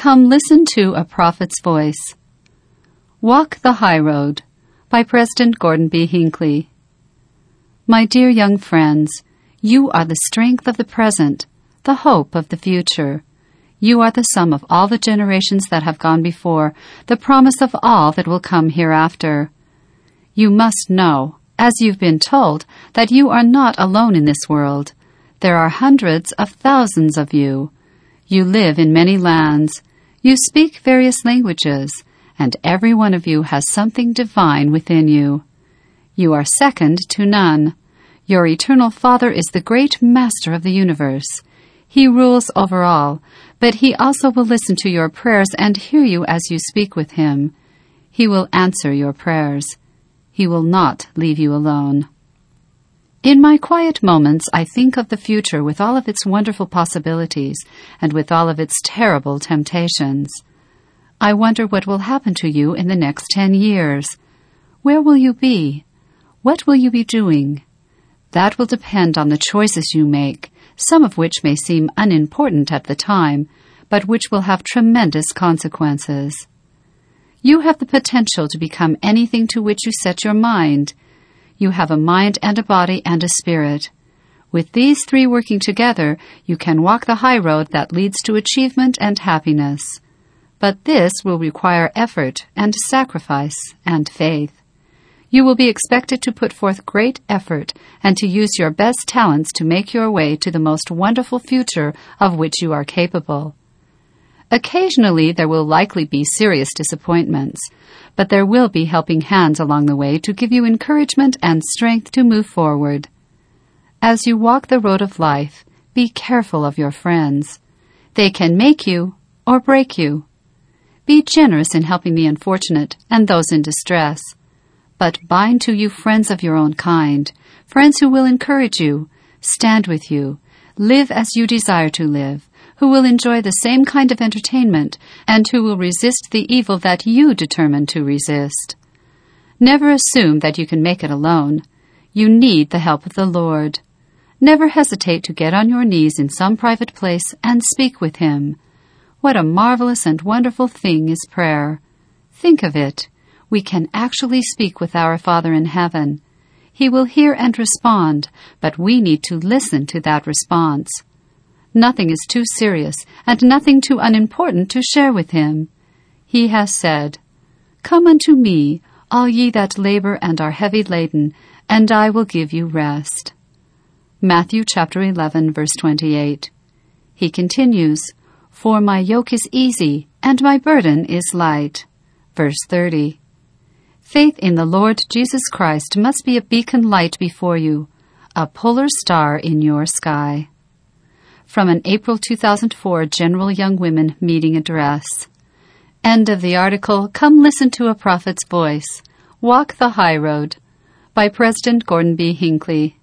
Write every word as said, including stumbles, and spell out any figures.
Come listen to A Prophet's Voice. Walk the High Road by President Gordon B. Hinckley. My dear young friends, you are the strength of the present, the hope of the future. You are the sum of all the generations that have gone before, the promise of all that will come hereafter. You must know, as you've been told, that you are not alone in this world. There are hundreds of thousands of you. You live in many lands. You speak various languages, and every one of you has something divine within you. You are second to none. Your eternal Father is the great Master of the universe. He rules over all, but He also will listen to your prayers and hear you as you speak with Him. He will answer your prayers. He will not leave you alone. In my quiet moments, I think of the future with all of its wonderful possibilities and with all of its terrible temptations. I wonder what will happen to you in the next ten years. Where will you be? What will you be doing? That will depend on the choices you make, some of which may seem unimportant at the time, but which will have tremendous consequences. You have the potential to become anything to which you set your mind. You have a mind and a body and a spirit. With these three working together, you can walk the high road that leads to achievement and happiness. But this will require effort and sacrifice and faith. You will be expected to put forth great effort and to use your best talents to make your way to the most wonderful future of which you are capable. Occasionally, there will likely be serious disappointments, but there will be helping hands along the way to give you encouragement and strength to move forward. As you walk the road of life, be careful of your friends. They can make you or break you. Be generous in helping the unfortunate and those in distress. But bind to you friends of your own kind, friends who will encourage you, stand with you, live as you desire to live, who will enjoy the same kind of entertainment, and who will resist the evil that you determine to resist. Never assume that you can make it alone. You need the help of the Lord. Never hesitate to get on your knees in some private place and speak with Him. What a marvelous and wonderful thing is prayer. Think of it. We can actually speak with our Father in heaven. He will hear and respond, but we need to listen to that response. Nothing is too serious and nothing too unimportant to share with Him. He has said, "Come unto me, all ye that labor and are heavy laden, and I will give you rest." Matthew chapter eleven, verse twenty-eight. He continues, "For my yoke is easy and my burden is light." Verse thirty. Faith in the Lord Jesus Christ must be a beacon light before you, a polar star in your sky. From an April two thousand four General Young Women Meeting Address. End of the article, Come Listen to a Prophet's Voice. Walk the High Road by President Gordon B. Hinckley.